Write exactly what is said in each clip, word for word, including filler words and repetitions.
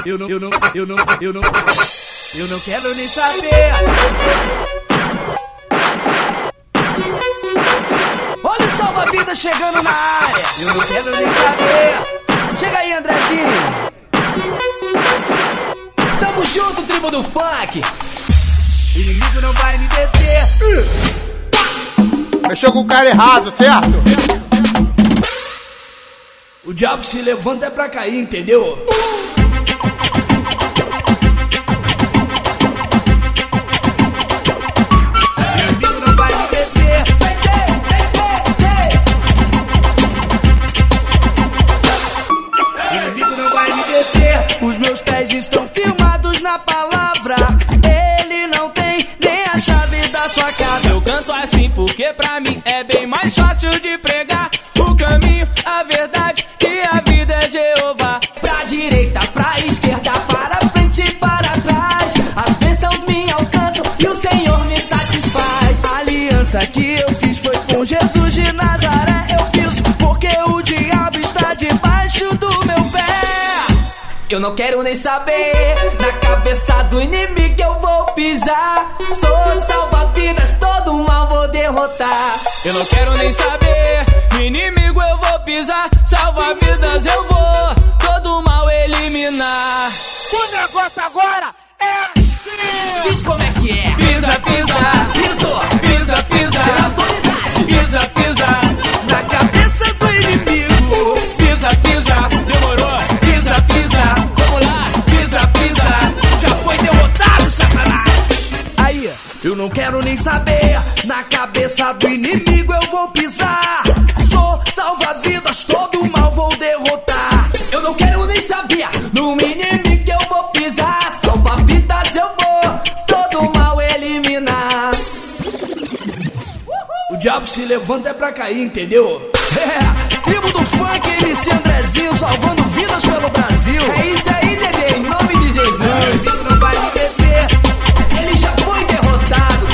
eu não, eu não, eu não, eu não, eu não quero nem saber. Olha o salva-vida chegando na área. Eu não quero nem saber. Chega aí, Andrezinho. Tamo junto, tribo do funk. Inimigo não vai me deter. Mexeu com o cara errado, certo? O diabo se levanta é pra cair, entendeu? Inimigo não vai me deter. Inimigo não vai me deter. Os meus pés estão firmados na palavra. Ele não tem nem a chave da sua casa. Eu canto assim porque pra mim é bem mais fácil de pregar o caminho, a verdade e a vida é Jeová. Pra direita, pra esquerda, para frente e para trás. As bênçãos me alcançam e o Senhor me satisfaz. A aliança que eu fiz foi com Jesus de Nazaré. Eu piso porque o diabo está debaixo do meu pé. Eu não quero nem saber. Na cabeça do inimigo eu vou pisar. Sou salva-vidas, todo mal vou derrotar. Eu não quero nem saber. Inimigo eu vou pisar, salva-vidas eu vou todo mal eliminar. O negócio agora é assim. Diz como é que é. Pisa, pisa, Pisou. pisa, pisa, Tem autoridade. pisa, pisa, Na cabeça do inimigo. pisa, pisa, demorou, pisa, pisa, vamos lá, pisa, pisa, Já foi derrotado, Satanás. Aí, eu não quero nem saber. Na cabeça do inimigo eu vou pisar. Sou salva-vidas, todo mal vou derrotar. Eu não quero nem saber. No inimigo eu vou pisar. Salva-vidas eu vou todo mal eliminar. O diabo se levanta é pra cair, entendeu? É, tribo do funk, M C Andrezinho, salvando vidas pelo Brasil. É isso aí, Dedê, em nome de Jesus. Ele não vai me deter, ele já foi derrotado.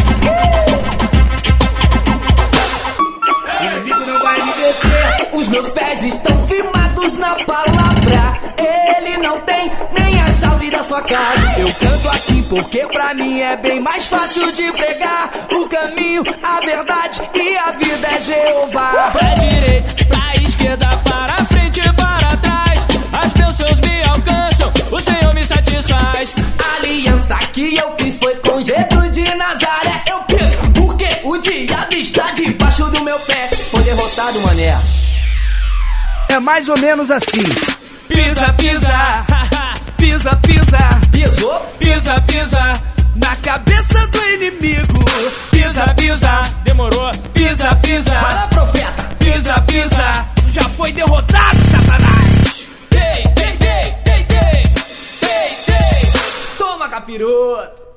Inimigo não vai me deter. Os meus pés estão firmados na palavra. Ele não tem nem a chave da sua casa. Eu canto assim porque pra mim é bem mais fácil de pregar o caminho, a verdade e a vida é Jeová. pra direita, pra esquerda, para frente e para trás. As bênçãos me alcançam, o Senhor me satisfaz. A aliança que eu fiz foi com Jesus de Nazaré. Eu piso porque o diabo está debaixo do meu pé. Foi derrotado, mané. É mais ou menos assim. Pisa, pisa, Pisa, pisa. Pisou? pisa, pisa, Na cabeça do inimigo. pisa, pisa, demorou, pisa, pisa, Vai lá, profeta. pisa, pisa, Já foi derrotado, Satanás. ei, ei, ei, ei, ei, ei, ei. Toma, capiroto.